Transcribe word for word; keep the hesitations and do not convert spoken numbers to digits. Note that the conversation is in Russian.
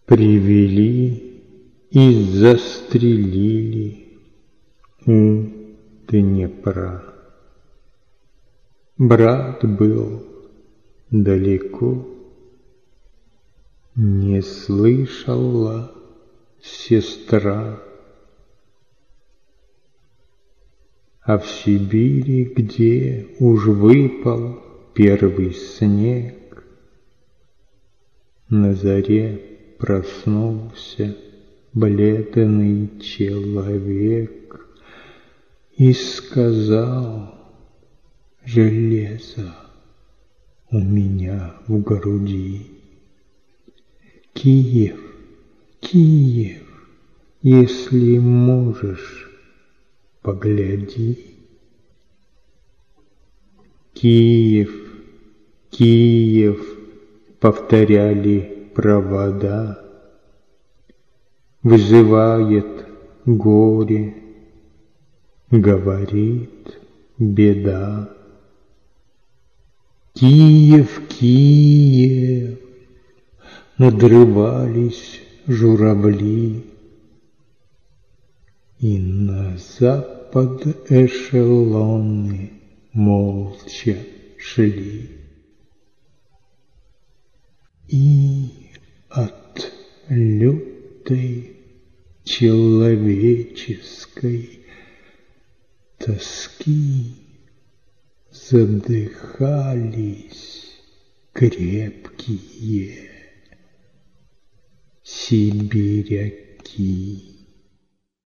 Привели и застрелили у Днепра. Брат был далеко, не слышала сестра. А в Сибири, где уж выпал первый снег, на заре проснулся бледный человек и сказал: железо у меня в груди. Киев, Киев, если можешь, погляди. Киев, Киев, повторяли провода, вызывает горе, говорит беда. Киев, Киев, надрывались журавли, и на запад эшелоны молча шли. И от лютой человеческой тоски задыхались крепкие сибиряки.